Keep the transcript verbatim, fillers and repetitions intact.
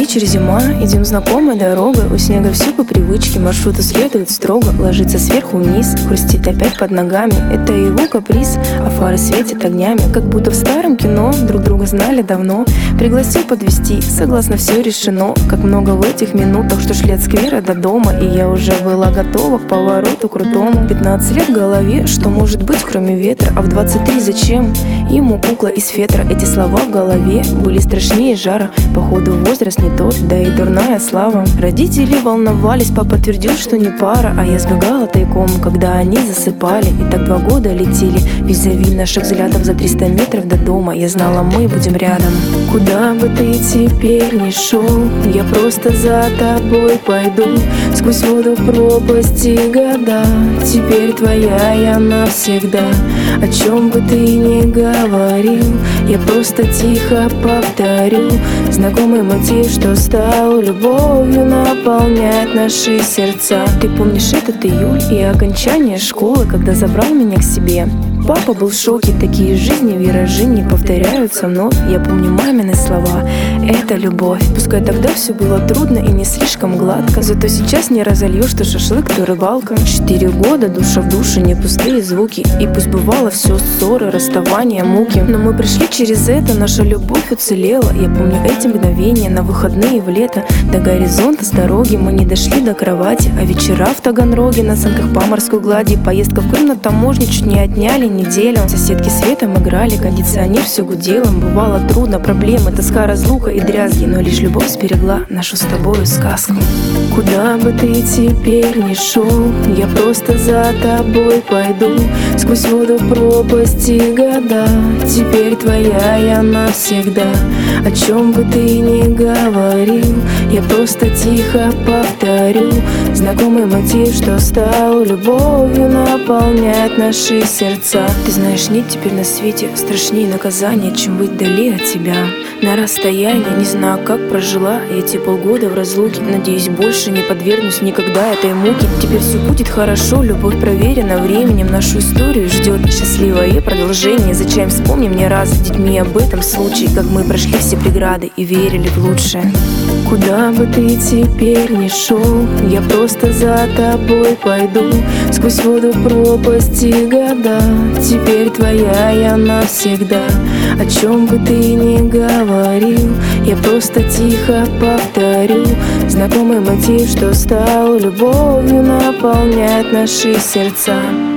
вечер, зима, идем знакомой дорогой. У снега все по привычке, маршруту следует строго. Ложится сверху вниз, хрустит опять под ногами. Это его каприз, а фары светят огнями. Как будто в старом кино, друг друга знали давно. Пригласил подвезти, согласно все решено. Как много в этих минутах, что шли от сквера до дома. И я уже была готова к повороту крутому. Пятнадцать лет в голове, что может быть кроме ветра. А в двадцать три зачем? Ему кукла из фетра. Эти слова в голове были страшнее жара. Походу возраст не тот, да и дурная слава. Родители волновались, папа твердил, что не пара. А я сбегала тайком, когда они засыпали. И так два года летели визави наших взглядов за триста метров до дома. Я знала, мы будем рядом. Куда бы ты теперь ни шел, я просто за тобой пойду. Сквозь воду, пропасти, года. Теперь твоя я навсегда. О чем бы ты ни говорил, я просто тихо повторю. Знакомый мотив, что стал любовью, наполняет наши сердца. Ты помнишь этот июль и окончание школы, когда забрал меня к себе? Папа был в шоке, такие жизни, виражи не повторяются вновь. Я помню мамины слова, это любовь. Пускай тогда все было трудно и не слишком гладко, зато сейчас не разольешь то шашлык, то рыбалка. Четыре года, душа в душе, не пустые звуки. И пусть бывало все ссоры, расставания, муки, но мы пришли через это, наша любовь уцелела. Я помню эти мгновения на выходные в лето. До горизонта с дороги мы не дошли до кровати, а вечера в Таганроге на санках по морской глади. Поездка в Крым на таможне чуть не отняли неделю. Соседки светом играли, кондиционер все гудело. Бывало трудно, проблемы, тоска, разлука и дрязги, но лишь любовь сберегла нашу с тобою сказку. Куда бы ты теперь ни шел, я просто за тобой пойду. Сквозь воду, пропасти, года. Теперь твоя я навсегда. О чем бы ты ни говорил, я просто тихо повторю. Знакомый мотив, что стал любовью, наполняет наши сердца. Ты знаешь, нет теперь на свете страшнее наказания, чем быть вдали от тебя. На расстоянии, не знаю, как прожила эти полгода в разлуке. Надеюсь, больше не подвергнусь никогда этой муке. Теперь все будет хорошо, любовь проверена временем. Нашу историю ждет счастливое продолжение. Зачем вспомним не раз с детьми об этом случае, как мы прошли все преграды и верили в лучшее. Куда бы ты теперь ни шел, я просто за тобой пойду. Сквозь воду, пропасти, года. Теперь твоя я навсегда. О чем бы ты ни говорил, я просто тихо повторю. Знакомый мотив, что стал любовью, наполняет наши сердца.